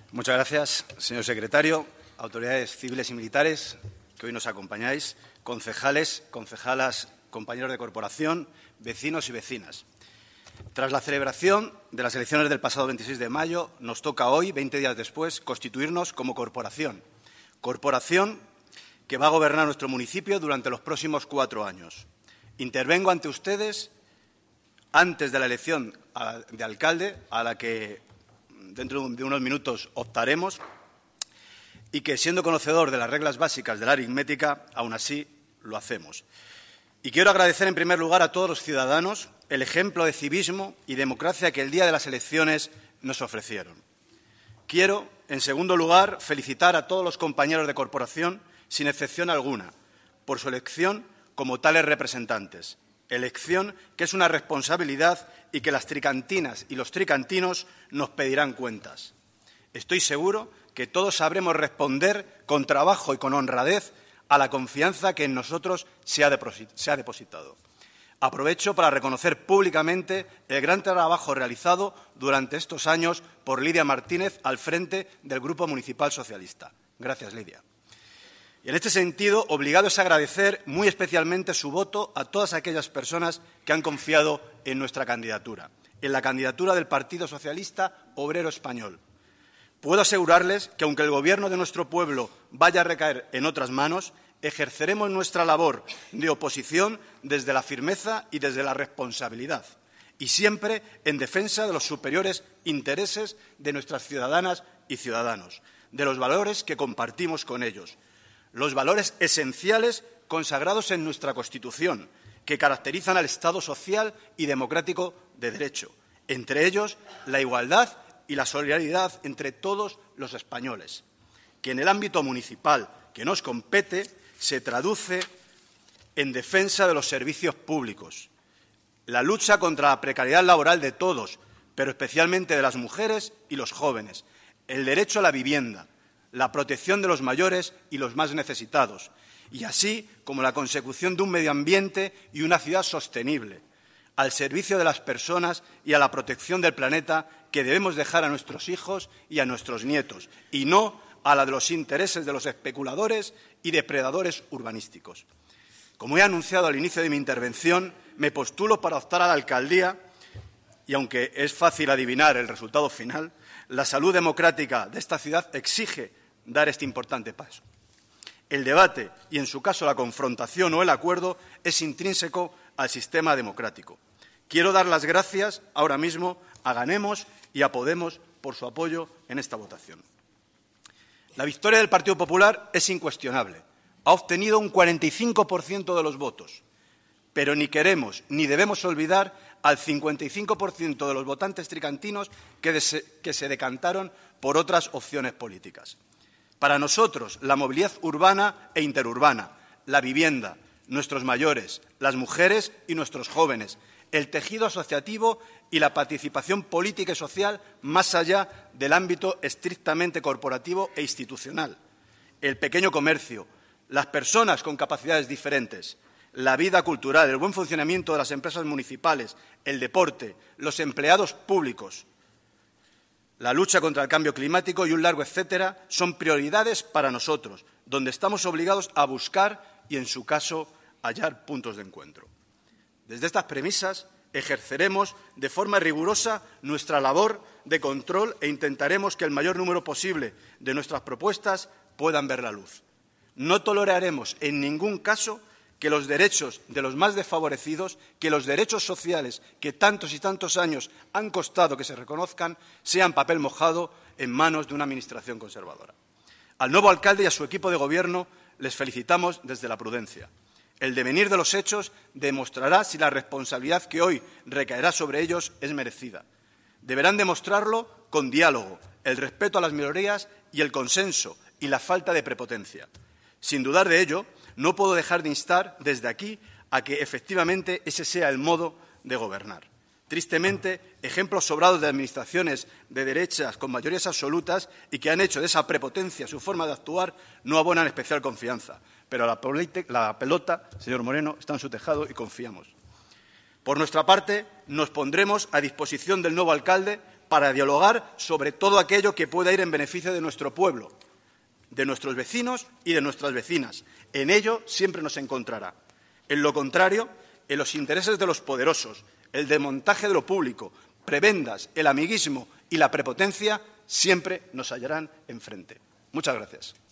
Muchas gracias, señor secretario, autoridades civiles y militares que hoy nos acompañáis, concejales, concejalas, compañeros de corporación, vecinos y vecinas. Tras la celebración de las elecciones del pasado 26 de mayo, nos toca hoy, 20 días después, constituirnos como corporación. Corporación que va a gobernar nuestro municipio durante los próximos 4 años. Intervengo ante ustedes antes de la elección de alcalde, a la que dentro de unos minutos optaremos, y que, siendo conocedor de las reglas básicas de la aritmética, aún así lo hacemos. Y quiero agradecer, en primer lugar, a todos los ciudadanos el ejemplo de civismo y democracia que el día de las elecciones nos ofrecieron. Quiero, en segundo lugar, felicitar a todos los compañeros de corporación, sin excepción alguna, por su elección como tales representantes. Elección que es una responsabilidad y que las tricantinas y los tricantinos nos pedirán cuentas. Estoy seguro que todos sabremos responder con trabajo y con honradez a la confianza que en nosotros se ha depositado. Aprovecho para reconocer públicamente el gran trabajo realizado durante estos años por Lidia Martínez al frente del Grupo Municipal Socialista. Gracias, Lidia. Y en este sentido, obligado es agradecer muy especialmente su voto a todas aquellas personas que han confiado en nuestra candidatura, en la candidatura del Partido Socialista Obrero Español. Puedo asegurarles que, aunque el Gobierno de nuestro pueblo vaya a recaer en otras manos, ejerceremos nuestra labor de oposición desde la firmeza y desde la responsabilidad, y siempre en defensa de los superiores intereses de nuestras ciudadanas y ciudadanos, de los valores que compartimos con ellos, los valores esenciales consagrados en nuestra Constitución, que caracterizan al Estado social y democrático de derecho, entre ellos la igualdad y la solidaridad entre todos los españoles, que en el ámbito municipal que nos compete se traduce en defensa de los servicios públicos, la lucha contra la precariedad laboral de todos, pero especialmente de las mujeres y los jóvenes, el derecho a la vivienda, la protección de los mayores y los más necesitados, y así como la consecución de un medio ambiente y una ciudad sostenible, al servicio de las personas y a la protección del planeta que debemos dejar a nuestros hijos y a nuestros nietos, y no a la de los intereses de los especuladores y depredadores urbanísticos. Como he anunciado al inicio de mi intervención, me postulo para optar a la alcaldía y, aunque es fácil adivinar el resultado final, la salud democrática de esta ciudad exige dar este importante paso. El debate y, en su caso, la confrontación o el acuerdo es intrínseco al sistema democrático. Quiero dar las gracias ahora mismo a Ganemos y a Podemos por su apoyo en esta votación. La victoria del Partido Popular es incuestionable. Ha obtenido un 45% de los votos, pero ni queremos ni debemos olvidar al 55% de los votantes tricantinos que se decantaron por otras opciones políticas. Para nosotros, la movilidad urbana e interurbana, la vivienda, nuestros mayores, las mujeres y nuestros jóvenes, el tejido asociativo y la participación política y social más allá del ámbito estrictamente corporativo e institucional, el pequeño comercio, las personas con capacidades diferentes, la vida cultural, el buen funcionamiento de las empresas municipales, el deporte, los empleados públicos, la lucha contra el cambio climático y un largo etcétera son prioridades para nosotros, donde estamos obligados a buscar y, en su caso, hallar puntos de encuentro. Desde estas premisas ejerceremos de forma rigurosa nuestra labor de control e intentaremos que el mayor número posible de nuestras propuestas puedan ver la luz. No toleraremos en ningún caso que los derechos de los más desfavorecidos, que los derechos sociales que tantos y tantos años han costado que se reconozcan, sean papel mojado en manos de una administración conservadora. Al nuevo alcalde y a su equipo de gobierno les felicitamos desde la prudencia. El devenir de los hechos demostrará si la responsabilidad que hoy recaerá sobre ellos es merecida. Deberán demostrarlo con diálogo, el respeto a las minorías y el consenso y la falta de prepotencia. Sin dudar de ello, no puedo dejar de instar desde aquí a que efectivamente ese sea el modo de gobernar. Tristemente, ejemplos sobrados de administraciones de derechas con mayorías absolutas y que han hecho de esa prepotencia su forma de actuar no abonan especial confianza. Pero la pelota, señor Moreno, está en su tejado y confiamos. Por nuestra parte, nos pondremos a disposición del nuevo alcalde para dialogar sobre todo aquello que pueda ir en beneficio de nuestro pueblo, de nuestros vecinos y de nuestras vecinas. En ello siempre nos encontrará. En lo contrario, en los intereses de los poderosos, el desmontaje de lo público, prebendas, el amiguismo y la prepotencia siempre nos hallarán enfrente. Muchas gracias.